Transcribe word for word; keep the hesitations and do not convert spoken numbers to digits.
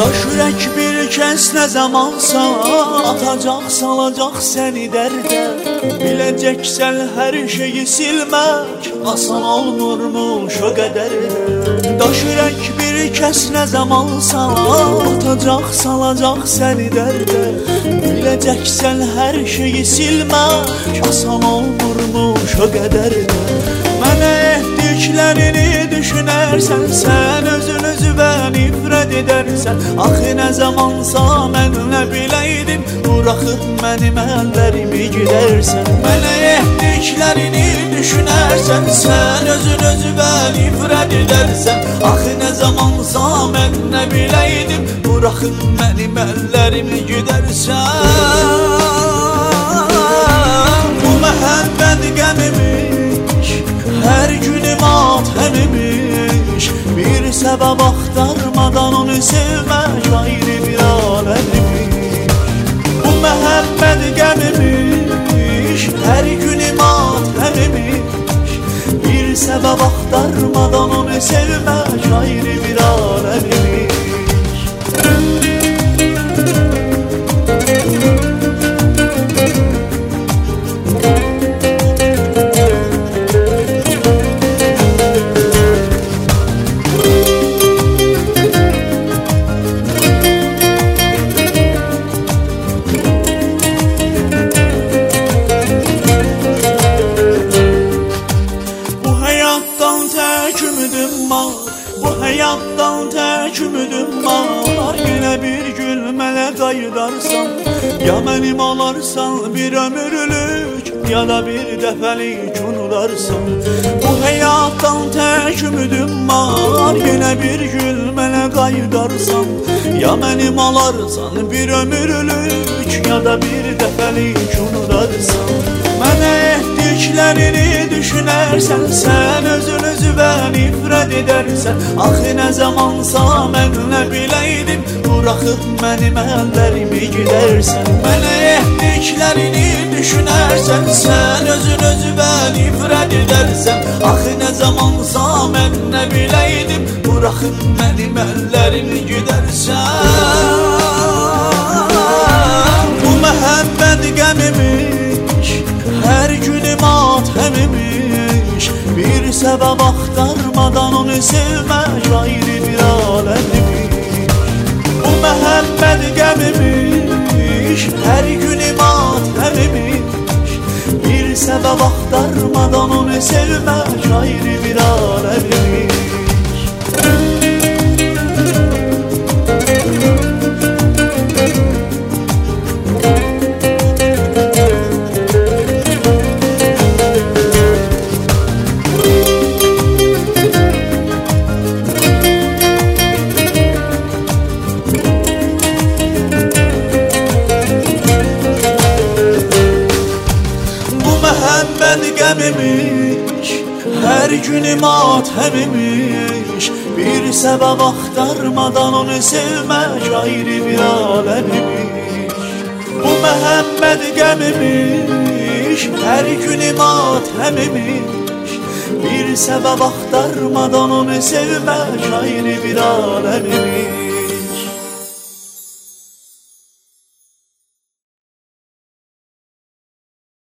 Daş ürək bir kəs nə zamansa atacaq, salacaq səni dərdə. Biləcəksən hər şeyi silmək asan olmurmuş o qədər. Daş ürək bir kəs nə zamansa atacaq, salacaq səni dərdə. Biləcəksən hər şeyi silmək asan olmurmuş o qədər. Mənə etdiklərini düşünərsən, sən özün özünə nifrət edərsən. Axı nə zamansa mən nə biləydim, buraxıb mənim əllərimi gedərsən. Mənə etdiklərini düşünərsən, sən özün özünə nifrət edərsən. Axı nə zamansa mən nə biləydim, buraxıb mənim əllərimi gedərsən. Bu məhəbbət qəmimiş, hər günüm atəmimiş. Bir səbəb axtarmadan onu sevmək ayrı bir aləmimiş. Bu məhəbbət qəmimiş, hər günüm atəmimiş. Bir səbəb axtarmadan onu sevmək ayrı bir aləmimiş. Bu həyatdan tək ümidim var. Yenə bir gün mənə qayıdarsan, ya mənim olarsan bir ömürlük, ya da bir dəfəlik unudarsan. Bu həyatdan tək ümidim var. Yenə bir gün mənə qayıdarsan, ya mənim olarsan bir ömürlük, ya da bir dəfəlik unudarsan. Mənə etdiklərini düşünərsən, sən özün özünə nifrət edərsən. Axı nə zamansa mən nə biləydim, buraxıb mənim əllərimi gedərsən. Mənə etdiklərini düşünərsən, sən özün özünə nifrət edərsən. Axı nə zamansa mən nə biləydim, buraxıb mənim əllərimi gedərsən. Bu məhəbbət qəmimiş, hər günüm atəmimiş. Bir səbəb axtarmadan onu sevmək ayrı bir aləmimiş. Bu məhəbbət qəmimiş, hər günüm atəmimiş. Bir səbəb axtarmadan onu sevmək ayrı bir aləmimiş. Məhəbbət qəmimiş, hər günüm atəmimiş. Bir səbəb axtarmadan onu sevmək ayrı bir aləmimiş. Bu məhəbbət qəmimiş, hər günüm atəmimiş. Bir səbəb axtarmadan onu sevmək ayrı bir aləmimiş.